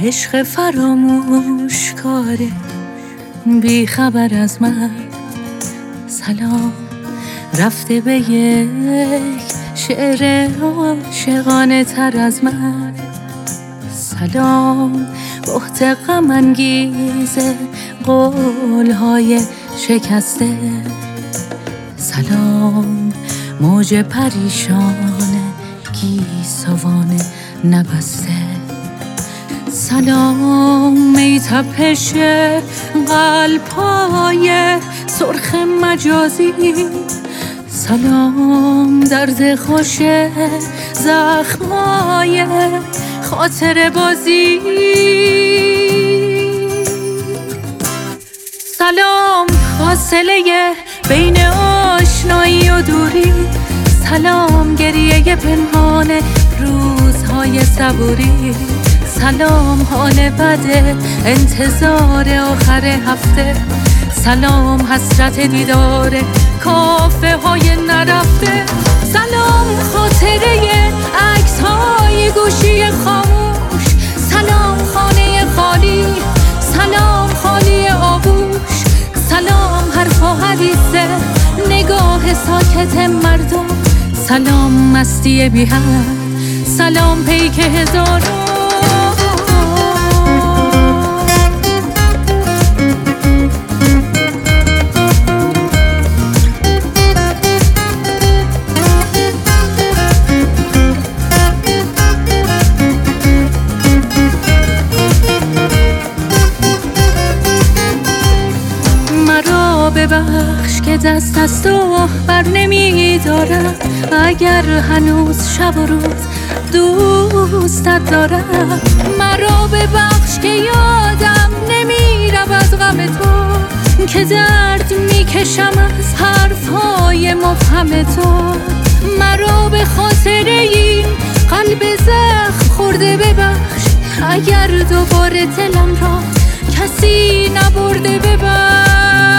عشق فراموش کاره بی خبر از من. سلام رفته به یک شعر عاشقانه تر از من. سلام بهت غم انگیز قولهای شکسته. سلام موج پریشان گیسوان نبسته. سلام می تپش قلب‌های سرخ مجازی. سلام درد خوش زخمای خاطر بازی. سلام فاصله بین آشنایی و دوری. سلام گریه پنهان روزهای صبوری. سلام حال بده انتظار آخر هفته. سلام حسرت دیدار کافه های نرفته. سلام خاطره عکس های گوشی خاموش. سلام خانه خالی. سلام خالی آغوش. سلام حرف و حدیث نگاه ساکت مردم. سلام مستی بی حد. سلام پیک هزارم. ببخش که دست از تو بر نمی دارم. اگر هنوز شب و روز دوستت دارم. مرا ببخش که یادم نمی رود غم تو. که درد می کشم از حرفهای مبهم تو. مرا به خاطر این قلب زخم خورده ببخش. اگر دوباره دلم را کسی نبرده ببخش.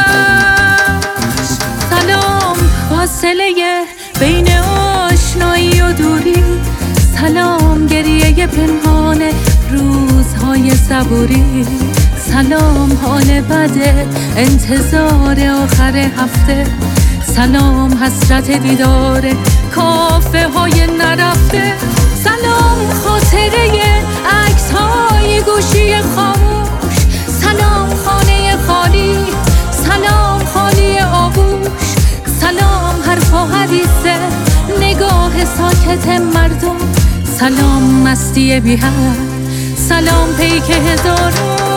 سلام فاصله بین آشنایی و دوری. سلام گریه پنهان روزهای صبوری. سلام حال بده انتظار آخر هفته. سلام حسرت دیدار کافه های نرفته. سلام خاطره عکس های گوشی خاموش. سلام خانه خالی. سلام خالی آغوش. سلام حرف و حدیث نگاه ساکت مردم. سلام مستی بی حد. سلام پیک هزارم.